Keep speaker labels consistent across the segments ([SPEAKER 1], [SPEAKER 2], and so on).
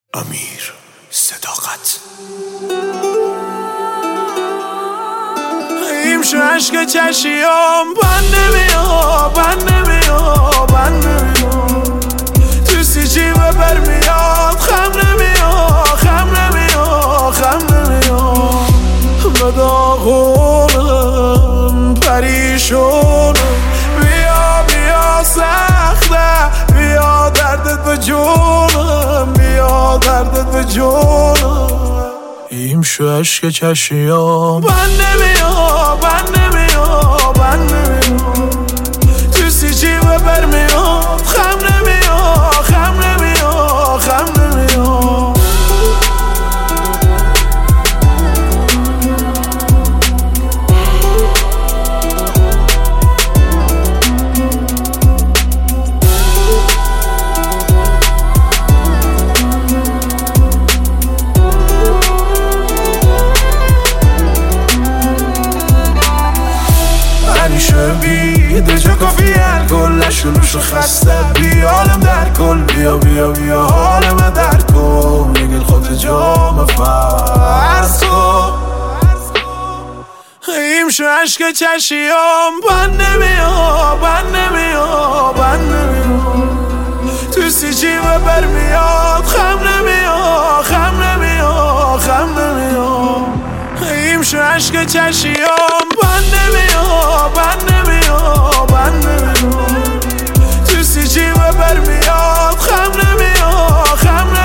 [SPEAKER 1] امیر صداقت این شو عشق چشیام بند نمیاد تو سیجی و برمیاد خم نمیاد به داغونم پریشونم بیا سخته بیا دردت به جونم این شو عشق چشیام بند نمیاد تو سیجی و برمیاد خم نمیاد بیده جا کافی الکل نشونوش خسته بیالم در کل بیا حالم در کن میگل خود جام فرس کن این شو عشق چشیام بند نمیاد تو سیجی و برمیاد خم نمیاد این شو عشق چشیام بند نمیاد تو سیجی و برمیاد خم نمیاد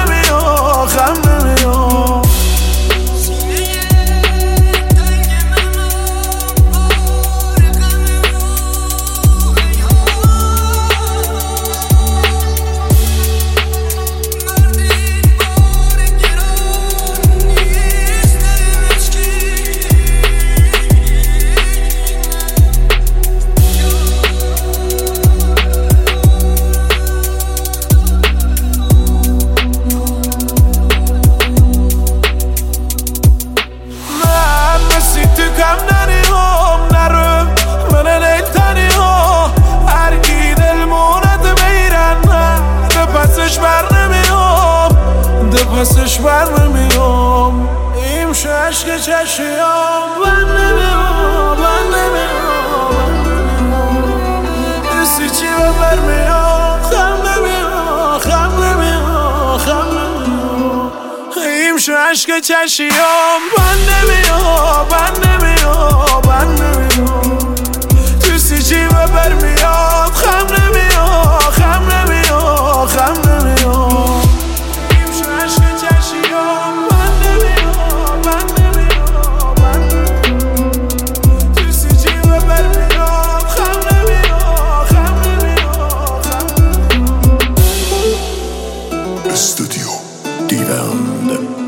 [SPEAKER 1] پسش بر نمیام این شو عشق چشیام بند نمیام دستی چی و برمیام خم نمیام این شو عشق چشیام بند نمیام تو سیجی و برمیاد خم نمیام
[SPEAKER 2] Studio Divan.